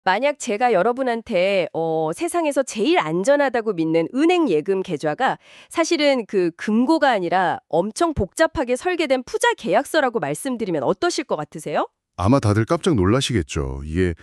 만약 제가 여러분한테 세상에서 제일 안전하다고 믿는 은행 예금 계좌가 사실은 그 금고가 아니라 엄청 복잡하게 설계된 투자 계약서라고 말씀드리면 어떠실 것 같으세요? 아마 다들 깜짝 놀라시겠죠. 이게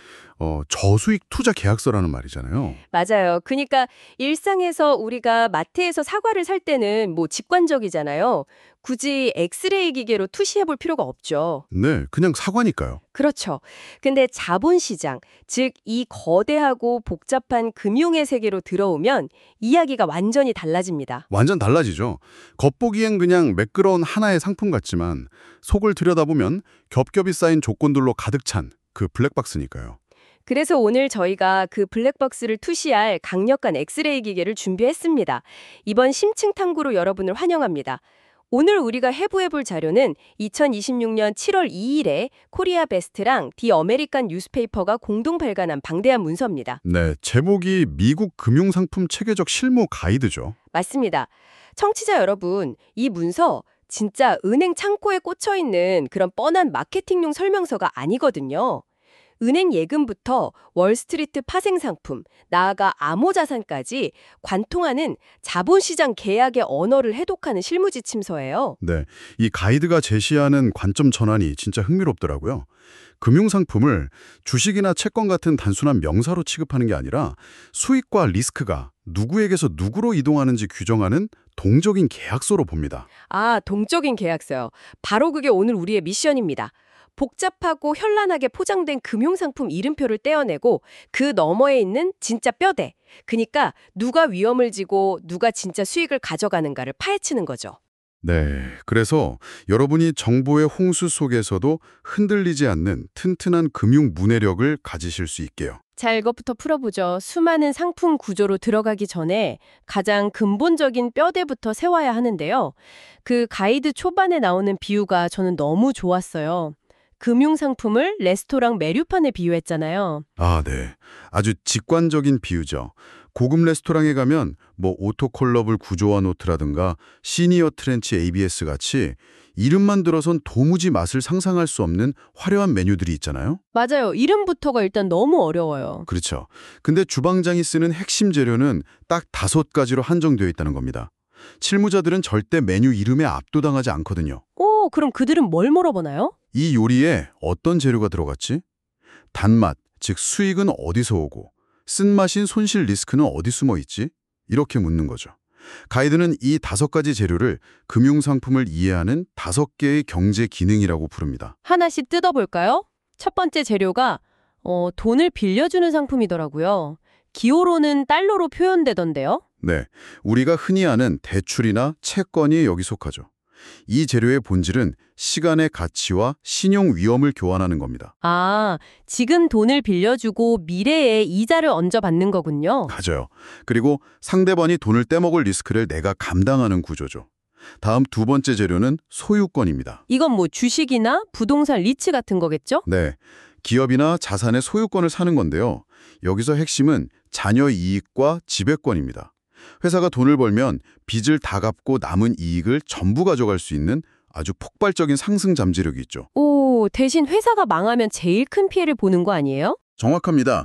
저수익 투자 계약서라는 말이잖아요. 맞아요. 그러니까 일상에서 우리가 마트에서 사과를 살 때는 뭐 직관적이잖아요. 굳이 엑스레이 기계로 투시해 볼 필요가 없죠. 네, 그냥 사과니까요. 그렇죠. 근데 자본시장, 즉 이 거대하고 복잡한 금융의 세계로 들어오면 이야기가 완전히 달라집니다. 완전 달라지죠. 겉보기엔 그냥 매끄러운 하나의 상품 같지만 속을 들여다보면 겹겹이 쌓인 조건들로 가득 찬 그 블랙박스니까요. 그래서 오늘 저희가 그 블랙박스를 투시할 강력한 엑스레이 기계를 준비했습니다. 이번 심층 탐구로 여러분을 환영합니다. 오늘 우리가 해부해볼 자료는 2026년 7월 2일에 코리아 베스트랑 디 어메리칸 뉴스페이퍼가 공동 발간한 방대한 문서입니다. 네, 제목이 미국 금융상품 체계적 실무 가이드죠. 맞습니다. 청취자 여러분, 이 문서 진짜 은행 창고에 꽂혀 있는 그런 뻔한 마케팅용 설명서가 아니거든요. 은행 예금부터 월스트리트 파생 상품, 나아가 암호자산까지 관통하는 자본시장 계약의 언어를 해독하는 실무지침서예요. 네, 이 가이드가 제시하는 관점 전환이 진짜 흥미롭더라고요. 금융상품을 주식이나 채권 같은 단순한 명사로 취급하는 게 아니라 수익과 리스크가 누구에게서 누구로 이동하는지 규정하는 동적인 계약서로 봅니다. 아, 동적인 계약서요. 바로 그게 오늘 우리의 미션입니다. 복잡하고 현란하게 포장된 금융상품 이름표를 떼어내고 그 너머에 있는 진짜 뼈대. 그러니까 누가 위험을 지고 누가 진짜 수익을 가져가는가를 파헤치는 거죠. 네, 그래서 여러분이 정보의 홍수 속에서도 흔들리지 않는 튼튼한 금융 문해력을 가지실 수 있게요. 자, 이것부터 풀어보죠. 수많은 상품 구조로 들어가기 전에 가장 근본적인 뼈대부터 세워야 하는데요. 그 가이드 초반에 나오는 비유가 저는 너무 좋았어요. 금융상품을 레스토랑 메뉴판에 비유했잖아요. 아, 네. 아주 직관적인 비유죠. 고급 레스토랑에 가면 뭐 오토콜러블 구조화 노트라든가 시니어 트렌치 ABS 같이 이름만 들어선 도무지 맛을 상상할 수 없는 화려한 메뉴들이 있잖아요. 맞아요. 이름부터가 일단 너무 어려워요. 그렇죠. 근데 주방장이 쓰는 핵심 재료는 딱 5가지로 한정되어 있다는 겁니다. 실무자들은 절대 메뉴 이름에 압도당하지 않거든요. 오, 그럼 그들은 뭘 물어보나요? 이 요리에 어떤 재료가 들어갔지? 단맛, 즉 수익은 어디서 오고 쓴맛인 손실 리스크는 어디 숨어 있지? 이렇게 묻는 거죠. 가이드는 이 5가지 재료를 금융상품을 이해하는 5개의 경제 기능이라고 부릅니다. 하나씩 뜯어볼까요? 첫 번째 재료가 돈을 빌려주는 상품이더라고요. 기호로는 달러로 표현되던데요. 네, 우리가 흔히 아는 대출이나 채권이 여기 속하죠. 이 재료의 본질은 시간의 가치와 신용 위험을 교환하는 겁니다. 아, 지금 돈을 빌려주고 미래에 이자를 얹어 받는 거군요. 맞아요. 그리고 상대방이 돈을 떼먹을 리스크를 내가 감당하는 구조죠. 다음 2번째 재료는 소유권입니다. 이건 뭐 주식이나 부동산 리츠 같은 거겠죠? 네, 기업이나 자산의 소유권을 사는 건데요. 여기서 핵심은 자녀 이익과 지배권입니다. 회사가 돈을 벌면 빚을 다 갚고 남은 이익을 전부 가져갈 수 있는 아주 폭발적인 상승 잠재력이 있죠. 오, 대신 회사가 망하면 제일 큰 피해를 보는 거 아니에요? 정확합니다.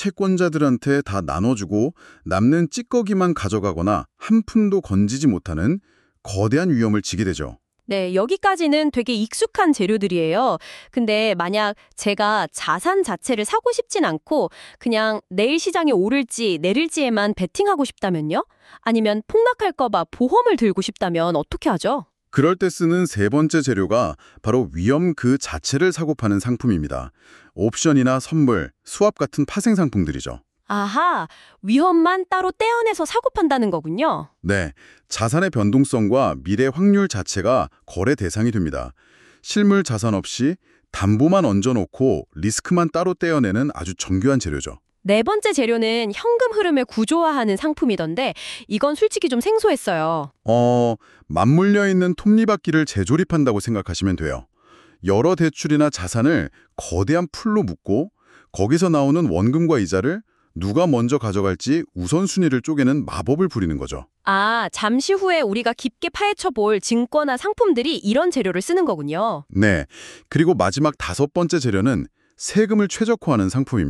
채권자들한테 다 나눠주고 남는 찌꺼기만 가져가거나 한 푼도 건지지 못하는 거대한 위험을 지게 되죠. 네, 여기까지는 되게 익숙한 재료들이에요. 근데 만약 제가 자산 자체를 사고 싶진 않고 그냥 내일 시장이 오를지 내릴지에만 베팅하고 싶다면요? 아니면 폭락할까 봐 보험을 들고 싶다면 어떻게 하죠? 그럴 때 쓰는 3번째 재료가 바로 위험 그 자체를 사고 파는 상품입니다. 옵션이나 선물, 수합 같은 파생 상품들이죠. 아하, 위험만 따로 떼어내서 사고 판다는 거군요. 네, 자산의 변동성과 미래 확률 자체가 거래 대상이 됩니다. 실물 자산 없이 담보만 얹어놓고 리스크만 따로 떼어내는 아주 정교한 재료죠. 네 번째 재료는 현금 흐름을 구조화하는 상품이던데 이건 솔직히 좀 생소했어요. 맞물려 있는 톱니바퀴를 재조립한다고 생각하시면 돼요. 여러 대출이나 자산을 거대한 풀로 묶고 거기서 나오는 원금과 이자를 누가 먼저 가져갈지 우선순위를 쪼개는 마법을 부리는 거죠. 아, 잠시 후에 우리가 깊게 파헤쳐 볼 증권화 상품들이 이런 재료를 쓰는 거군요. 네, 그리고 마지막 5번째 재료는 세금을 최적화하는 상품입니다.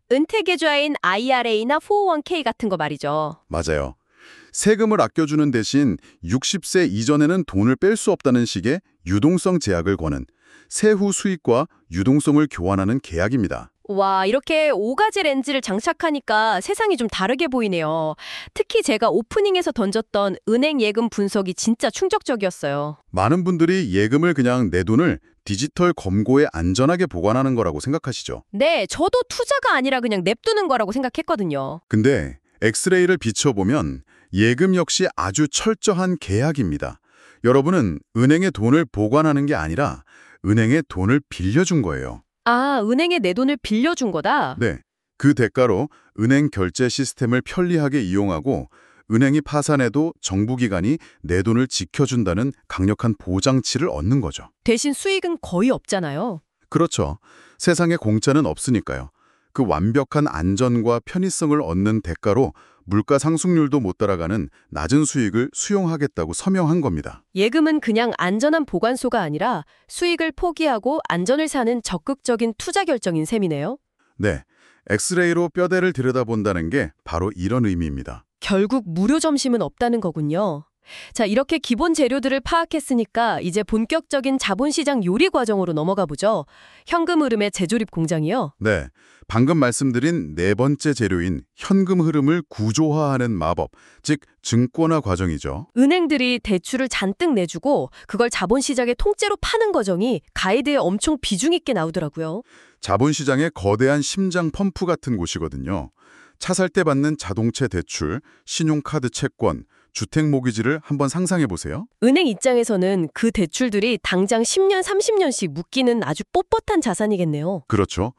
은퇴 계좌인 IRA나 401k 같은 거 말이죠. 맞아요. 세금을 아껴주는 대신 60세 이전에는 돈을 뺄 수 없다는 식의 유동성 제약을 거는 세후 수익과 유동성을 교환하는 계약입니다. 와, 이렇게 5가지 렌즈를 장착하니까 세상이 좀 다르게 보이네요. 특히 제가 오프닝에서 던졌던 은행 예금 분석이 진짜 충격적이었어요. 많은 분들이 예금을 그냥 내 돈을 디지털 검고에 안전하게 보관하는 거라고 생각하시죠. 네, 저도 투자가 아니라 그냥 냅두는 거라고 생각했거든요. 근데 엑스레이를 비춰보면 예금 역시 아주 철저한 계약입니다. 여러분은 은행에 돈을 보관하는 게 아니라 은행에 돈을 빌려준 거예요. 아, 은행에 내 돈을 빌려준 거다? 네. 그 대가로 은행 결제 시스템을 편리하게 이용하고 은행이 파산해도 정부기관이 내 돈을 지켜준다는 강력한 보장치를 얻는 거죠. 대신 수익은 거의 없잖아요. 그렇죠. 세상에 공짜는 없으니까요. 그 완벽한 안전과 편의성을 얻는 대가로 물가 상승률도 못 따라가는 낮은 수익을 수용하겠다고 서명한 겁니다. 예금은 그냥 안전한 보관소가 아니라 수익을 포기하고 안전을 사는 적극적인 투자 결정인 셈이네요. 네, 엑스레이로 뼈대를 들여다본다는 게 바로 이런 의미입니다. 결국 무료 점심은 없다는 거군요. 자, 이렇게 기본 재료들을 파악했으니까 이제 본격적인 자본시장 요리 과정으로 넘어가 보죠. 현금 흐름의 재조립 공장이요. 네, 방금 말씀드린 네 번째 재료인 현금 흐름을 구조화하는 마법, 즉 증권화 과정이죠. 은행들이 대출을 잔뜩 내주고 그걸 자본시장에 통째로 파는 과정이 가이드에 엄청 비중 있게 나오더라고요. 자본시장의 거대한 심장 펌프 같은 곳이거든요. 차 살 때 받는 자동차 대출, 신용카드 채권, 주택 모기지를 한번 상상해 보세요. 은행 입장에서는 그 대출들이 당장 10년, 30년씩 묶이는 아주 뻣뻣한 자산이겠네요. 그렇죠.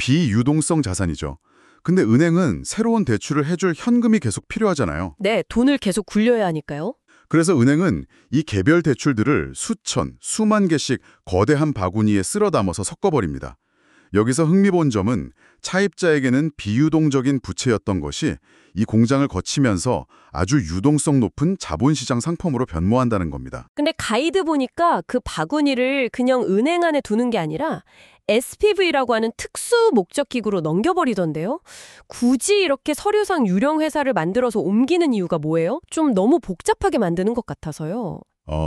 비유동성 자산이죠. 근데 은행은 새로운 대출을 해줄 현금이 계속 필요하잖아요. 네, 돈을 계속 굴려야 하니까요. 그래서 은행은 이 개별 대출들을 수천, 수만 개씩 거대한 바구니에 쓸어 담아서 섞어버립니다. 여기서 흥미로운 점은 차입자에게는 비유동적인 부채였던 것이 이 공장을 거치면서 아주 유동성 높은 자본시장 상품으로 변모한다는 겁니다. 근데 가이드 보니까 그 바구니를 그냥 은행 안에 두는 게 아니라 SPV라고 하는 특수 목적 기구로 넘겨버리던데요. 굳이 이렇게 서류상 유령 회사를 만들어서 옮기는 이유가 뭐예요? 좀 너무 복잡하게 만드는 것 같아서요.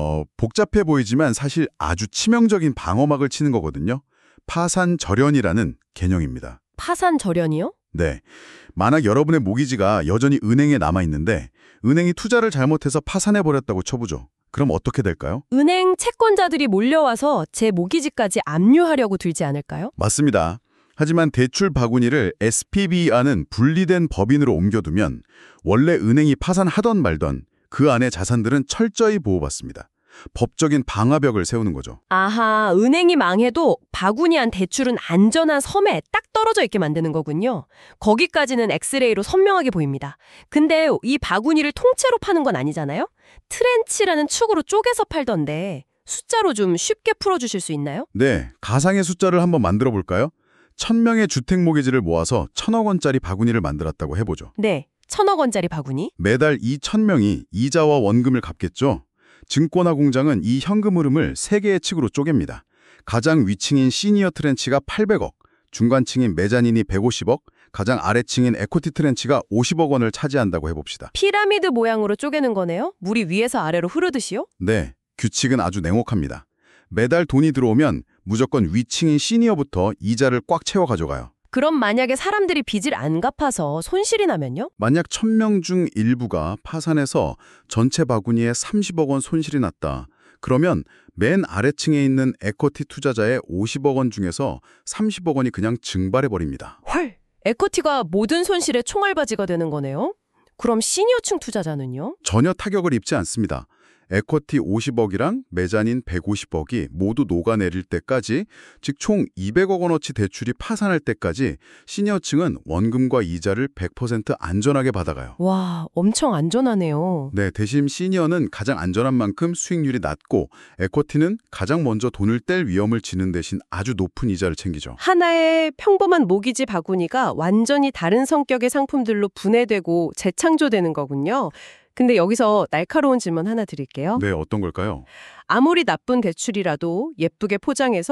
복잡해 보이지만 사실 아주 치명적인 방어막을 치는 거거든요. 파산 절연이라는 개념입니다. 파산 절연이요? 네. 만약 여러분의 모기지가 여전히 은행에 남아있는데 은행이 투자를 잘못해서 파산해버렸다고 쳐보죠. 그럼 어떻게 될까요? 은행 채권자들이 몰려와서 제 모기지까지 압류하려고 들지 않을까요? 맞습니다. 하지만 대출 바구니를 SPV와는 분리된 법인으로 옮겨두면 원래 은행이 파산하던 말던 그 안의 자산들은 철저히 보호받습니다. 법적인 방화벽을 세우는 거죠. 아하, 은행이 망해도 바구니 안 대출은 안전한 섬에 딱 떨어져 있게 만드는 거군요. 거기까지는 엑스레이로 선명하게 보입니다. 근데 이 바구니를 통째로 파는 건 아니잖아요? 트렌치라는 축으로 쪼개서 팔던데 숫자로 좀 쉽게 풀어주실 수 있나요? 네, 가상의 숫자를 한번 만들어 볼까요? 1000명의 주택 모기지를 모아서 1000억 원짜리 바구니를 만들었다고 해보죠. 네, 1000억 원짜리 바구니. 매달 이 1000명이 이자와 원금을 갚겠죠. 증권화 공장은 이 현금 흐름을 3개의 층으로 쪼갭니다. 가장 위층인 시니어 트렌치가 800억, 중간층인 메자닌이 150억, 가장 아래층인 에코티 트렌치가 50억 원을 차지한다고 해봅시다. 피라미드 모양으로 쪼개는 거네요? 물이 위에서 아래로 흐르듯이요? 네, 규칙은 아주 냉혹합니다. 매달 돈이 들어오면 무조건 위층인 시니어부터 이자를 꽉 채워 가져가요. 그럼 만약에 사람들이 빚을 안 갚아서 손실이 나면요? 만약 1000명 중 일부가 파산해서 전체 바구니에 30억 원 손실이 났다. 그러면 맨 아래층에 있는 에코티 투자자의 50억 원 중에서 30억 원이 그냥 증발해버립니다. 헐! 에코티가 모든 손실의 총알바지가 되는 거네요? 그럼 시니어층 투자자는요? 전혀 타격을 입지 않습니다. 에코티 50억이랑 메자닌 150억이 모두 녹아내릴 때까지, 즉 총 200억 원어치 대출이 파산할 때까지 시니어층은 원금과 이자를 100% 안전하게 받아가요. 와, 엄청 안전하네요. 네, 대신 시니어는 가장 안전한 만큼 수익률이 낮고 에코티는 가장 먼저 돈을 뗄 위험을 지는 대신 아주 높은 이자를 챙기죠. 하나의 평범한 모기지 바구니가 완전히 다른 성격의 상품들로 분해되고 재창조되는 거군요. 근데 여기서 날카로운 질문 하나 드릴게요. 네, 어떤 걸까요? 아무리 나쁜 대출이라도 예쁘게 포장해서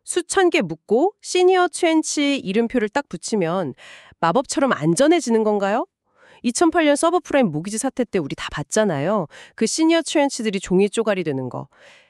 수천 개 묶고 시니어 트렌치 이름표를 딱 붙이면 마법처럼 안전해지는 건가요? 2008년 서브프라임 모기지 사태 때 우리 다 봤잖아요. 그 시니어 트렌치들이 종이 쪼가리 되는 거.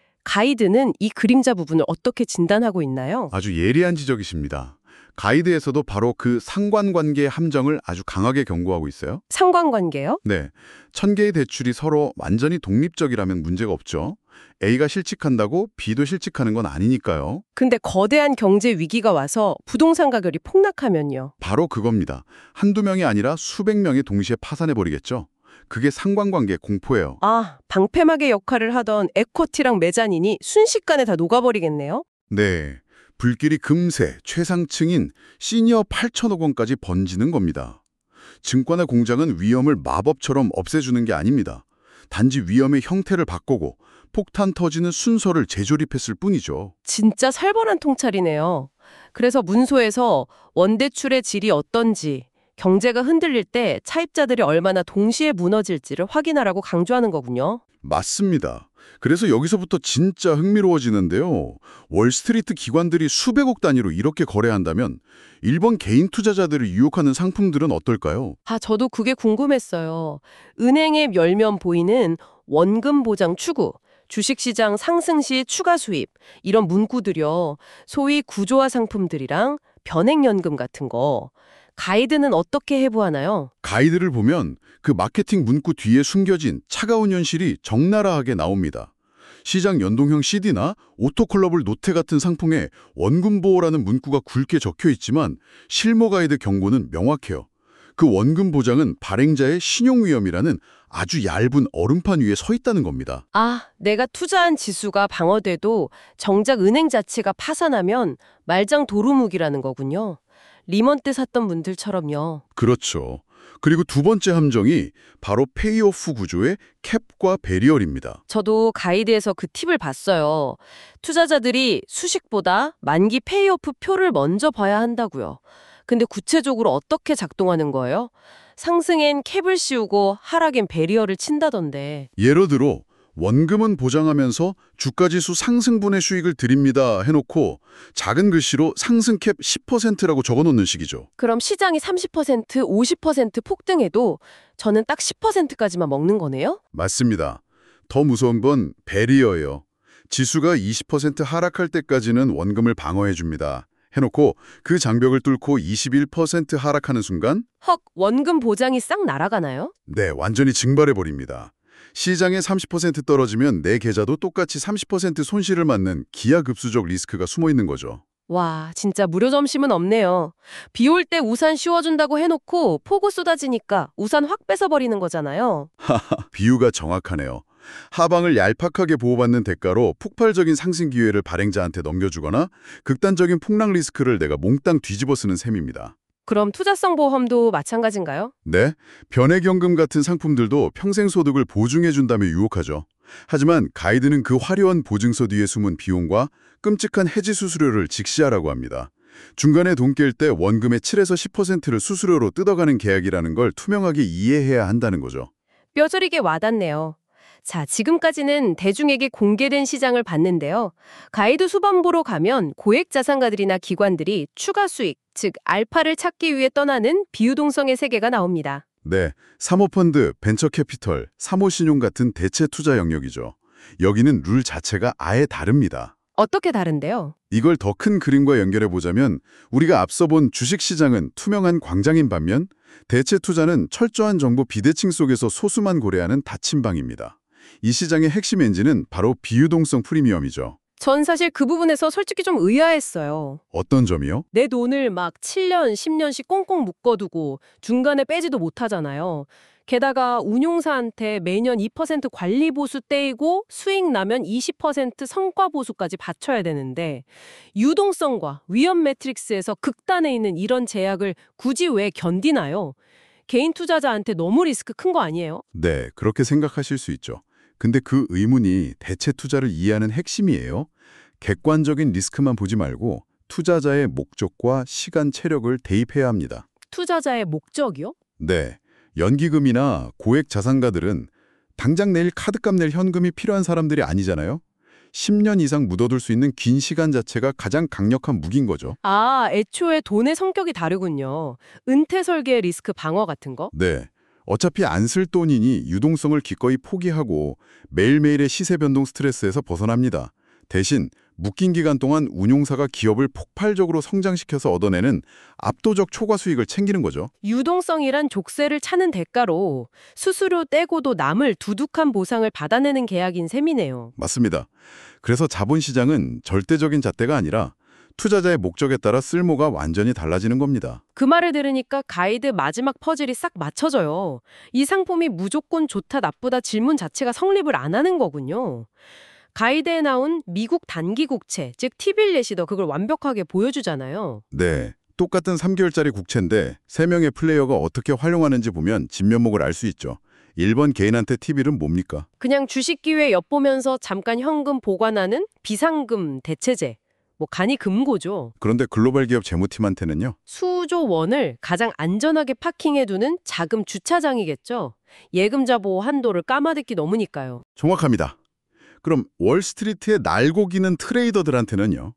가이드는 이 그림자 부분을 어떻게 진단하고 있나요? 아주 예리한 지적이십니다. 가이드에서도 바로 그 상관관계의 함정을 아주 강하게 경고하고 있어요. 상관관계요? 네, 1000개의 대출이 서로 완전히 독립적이라면 문제가 없죠. A가 실직한다고 B도 실직하는 건 아니니까요. 근데 거대한 경제 위기가 와서 부동산 가격이 폭락하면요. 바로 그겁니다. 한두 명이 아니라 수백 명이 동시에 파산해버리겠죠. 그게 상관관계 공포예요. 아, 방패막의 역할을 하던 에쿼티랑 메자닌이 순식간에 다 녹아버리겠네요? 네, 불길이 금세 최상층인 시니어 8천억 원까지 번지는 겁니다. 증권의 공장은 위험을 마법처럼 없애주는 게 아닙니다. 단지 위험의 형태를 바꾸고 폭탄 터지는 순서를 재조립했을 뿐이죠. 진짜 살벌한 통찰이네요. 그래서 문서에서 원대출의 질이 어떤지, 경제가 흔들릴 때 차입자들이 얼마나 동시에 무너질지를 확인하라고 강조하는 거군요. 맞습니다. 그래서 여기서부터 진짜 흥미로워지는데요. 월스트리트 기관들이 수백억 단위로 이렇게 거래한다면 일본 개인 투자자들을 유혹하는 상품들은 어떨까요? 아, 저도 그게 궁금했어요. 은행에 열면 보이는 원금 보장 추구, 주식시장 상승 시 추가 수입, 이런 문구들이요. 소위 구조화 상품들이랑 변액연금 같은 거. 가이드는 어떻게 해부하나요? 가이드를 보면 그 마케팅 문구 뒤에 숨겨진 차가운 현실이 적나라하게 나옵니다. 시장 연동형 CD나 오토콜러블 노트 같은 상품에 원금 보호라는 문구가 굵게 적혀 있지만 실무 가이드 경고는 명확해요. 그 원금 보장은 발행자의 신용 위험이라는 아주 얇은 얼음판 위에 서 있다는 겁니다. 아, 내가 투자한 지수가 방어돼도 정작 은행 자체가 파산하면 말짱 도루묵이라는 거군요. 리먼 때 샀던 분들처럼요. 그렇죠. 그리고 두 번째 함정이 바로 페이오프 구조의 캡과 베리얼입니다. 저도 가이드에서 그 팁을 봤어요. 투자자들이 수식보다 만기 페이오프 표를 먼저 봐야 한다고요. 근데 구체적으로 어떻게 작동하는 거예요? 상승엔 캡을 씌우고 하락엔 베리어를 친다던데. 예를 들어 원금은 보장하면서 주가지수 상승분의 수익을 드립니다 해놓고 작은 글씨로 상승캡 10%라고 적어놓는 식이죠. 그럼 시장이 30%, 50% 폭등해도 저는 딱 10%까지만 먹는 거네요? 맞습니다. 더 무서운 건 베리어예요. 지수가 20% 하락할 때까지는 원금을 방어해줍니다. 해놓고 그 장벽을 뚫고 21% 하락하는 순간 헉, 원금 보장이 싹 날아가나요? 네, 완전히 증발해버립니다. 시장에 30% 떨어지면 내 계좌도 똑같이 30% 손실을 맞는 기하급수적 리스크가 숨어있는 거죠. 와, 진짜 무료 점심은 없네요. 비 올 때 우산 씌워준다고 해놓고 폭우 쏟아지니까 우산 확 뺏어버리는 거잖아요. 비유가 정확하네요. 하방을 얄팍하게 보호받는 대가로 폭발적인 상승 기회를 발행자한테 넘겨주거나 극단적인 폭락 리스크를 내가 몽땅 뒤집어 쓰는 셈입니다. 그럼 투자성 보험도 마찬가지인가요? 네, 변액연금 같은 상품들도 평생 소득을 보증해준다며 유혹하죠. 하지만 가이드는 그 화려한 보증서 뒤에 숨은 비용과 끔찍한 해지 수수료를 직시하라고 합니다. 중간에 돈 깰 때 원금의 7에서 10%를 수수료로 뜯어가는 계약이라는 걸 투명하게 이해해야 한다는 거죠. 뼈저리게 와닿네요. 자, 지금까지는 대중에게 공개된 시장을 봤는데요. 가이드 수반부로 가면 고액 자산가들이나 기관들이 추가 수익, 즉 알파를 찾기 위해 떠나는 비유동성의 세계가 나옵니다. 네, 사모펀드, 벤처캐피털, 사모신용 같은 대체 투자 영역이죠. 여기는 룰 자체가 아예 다릅니다. 어떻게 다른데요? 이걸 더 큰 그림과 연결해 보자면 우리가 앞서 본 주식시장은 투명한 광장인 반면 대체 투자는 철저한 정보 비대칭 속에서 소수만 고려하는 닫힌 방입니다. 이 시장의 핵심 엔진은 바로 비유동성 프리미엄이죠. 전 사실 그 부분에서 솔직히 좀 의아했어요. 어떤 점이요? 내 돈을 막 7년, 10년씩 꽁꽁 묶어두고 중간에 빼지도 못하잖아요. 게다가 운용사한테 매년 2% 관리 보수 떼이고 수익 나면 20% 성과 보수까지 바쳐야 되는데 유동성과 위험 매트릭스에서 극단에 있는 이런 제약을 굳이 왜 견디나요? 개인 투자자한테 너무 리스크 큰 거 아니에요? 네, 그렇게 생각하실 수 있죠. 근데 그 의문이 대체 투자를 이해하는 핵심이에요. 객관적인 리스크만 보지 말고 투자자의 목적과 시간, 체력을 대입해야 합니다. 투자자의 목적이요? 네, 연기금이나 고액 자산가들은 당장 내일 카드값 낼 현금이 필요한 사람들이 아니잖아요. 10년 이상 묻어둘 수 있는 긴 시간 자체가 가장 강력한 무기인 거죠. 아, 애초에 돈의 성격이 다르군요. 은퇴 설계 리스크 방어 같은 거? 네. 어차피 안 쓸 돈이니 유동성을 기꺼이 포기하고 매일매일의 시세 변동 스트레스에서 벗어납니다. 대신 묶인 기간 동안 운용사가 기업을 폭발적으로 성장시켜서 얻어내는 압도적 초과 수익을 챙기는 거죠. 유동성이란 족쇄를 차는 대가로 수수료 떼고도 남을 두둑한 보상을 받아내는 계약인 셈이네요. 맞습니다. 그래서 자본시장은 절대적인 잣대가 아니라 투자자의 목적에 따라 쓸모가 완전히 달라지는 겁니다. 그 말을 들으니까 가이드 마지막 퍼즐이 싹 맞춰져요. 이 상품이 무조건 좋다 나쁘다 질문 자체가 성립을 안 하는 거군요. 가이드에 나온 미국 단기 국채, 즉 T빌렛이 그걸 완벽하게 보여주잖아요. 네. 똑같은 3개월짜리 국채인데 3명의 플레이어가 어떻게 활용하는지 보면 진면목을 알 수 있죠. 1번 개인한테 T빌은 뭡니까? 그냥 주식 기회 엿보면서 잠깐 현금 보관하는 비상금 대체제. 간이 금고죠. 그런데 글로벌 기업 재무팀한테는요? 수조 원을 가장 안전하게 파킹해두는 자금 주차장이겠죠. 예금자 보호 한도를 까마득히 넘으니까요. 정확합니다. 그럼 월스트리트에 날고 기는 트레이더들한테는요?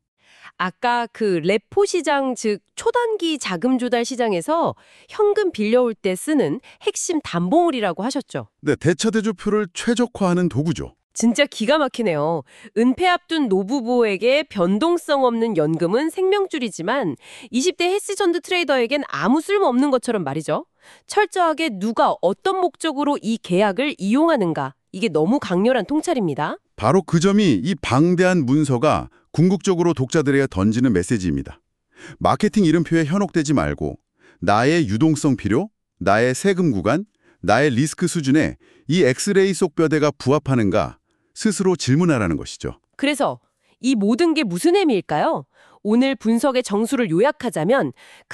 아까 그 레포 시장, 즉 초단기 자금 조달 시장에서 현금 빌려올 때 쓰는 핵심 담보물이라고 하셨죠. 네, 대차대조표를 최적화하는 도구죠. 진짜 기가 막히네요. 은폐 앞둔 노부부에게 변동성 없는 연금은 생명줄이지만 20대 헬스전드 트레이더에겐 아무 쓸모없는 것처럼 말이죠. 철저하게 누가 어떤 목적으로 이 계약을 이용하는가. 이게 너무 강렬한 통찰입니다. 바로 그 점이 이 방대한 문서가 궁극적으로 독자들에게 던지는 메시지입니다. 마케팅 이름표에 현혹되지 말고 나의 유동성 필요, 나의 세금 구간, 나의 리스크 수준에 이 엑스레이 속 뼈대가 부합하는가 스스로 질문하라는 것이죠. 그래서 이 모든 게 무슨 의미일까요? 오늘 분석의 정수를 요약하자면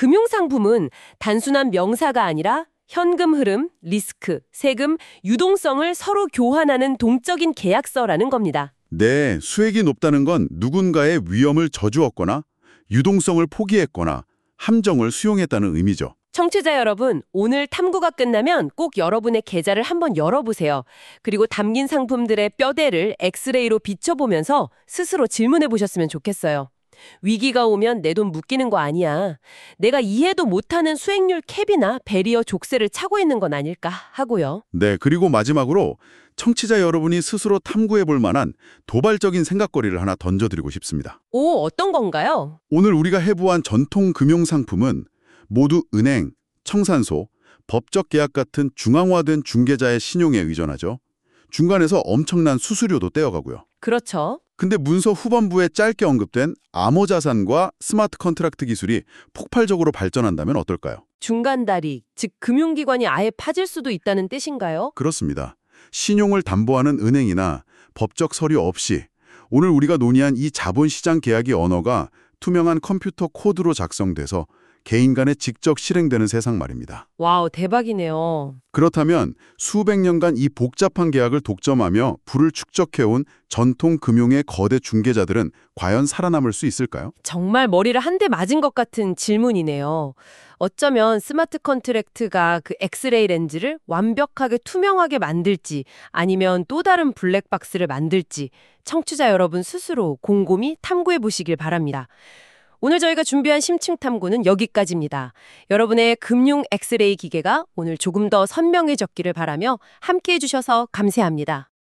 금융상품은 단순한 명사가 아니라 현금 흐름, 리스크, 세금, 유동성을 서로 교환하는 동적인 계약서라는 겁니다. 네, 수익이 높다는 건 누군가의 위험을 저주었거나 유동성을 포기했거나 함정을 수용했다는 의미죠. 청취자 여러분, 오늘 탐구가 끝나면 꼭 여러분의 계좌를 한번 열어보세요. 그리고 담긴 상품들의 뼈대를 엑스레이로 비춰보면서 스스로 질문해 보셨으면 좋겠어요. 위기가 오면 내 돈 묶이는 거 아니야. 내가 이해도 못하는 수익률 캡이나 배리어 족쇄를 차고 있는 건 아닐까 하고요. 네, 그리고 마지막으로 청취자 여러분이 스스로 탐구해 볼 만한 도발적인 생각거리를 하나 던져드리고 싶습니다. 오, 어떤 건가요? 오늘 우리가 해부한 전통 금융상품은 모두 은행, 청산소, 법적 계약 같은 중앙화된 중개자의 신용에 의존하죠. 중간에서 엄청난 수수료도 떼어가고요. 그렇죠. 근데 문서 후반부에 짧게 언급된 암호자산과 스마트 컨트랙트 기술이 폭발적으로 발전한다면 어떨까요? 중간다리, 즉 금융기관이 아예 파질 수도 있다는 뜻인가요? 그렇습니다. 신용을 담보하는 은행이나 법적 서류 없이 오늘 우리가 논의한 이 자본시장 계약의 언어가 투명한 컴퓨터 코드로 작성돼서 개인 간에 직접 실행되는 세상 말입니다. 와우, 대박이네요. 그렇다면 수백 년간 이 복잡한 계약을 독점하며 부를 축적해온 전통 금융의 거대 중개자들은 과연 살아남을 수 있을까요? 정말 머리를 한 대 맞은 것 같은 질문이네요. 어쩌면 스마트 컨트랙트가 그 엑스레이 렌즈를 완벽하게 투명하게 만들지 아니면 또 다른 블랙박스를 만들지 청취자 여러분 스스로 곰곰이 탐구해 보시길 바랍니다. 오늘 저희가 준비한 심층 탐구는 여기까지입니다. 여러분의 금융 엑스레이 기계가 오늘 조금 더 선명해졌기를 바라며 함께해 주셔서 감사합니다.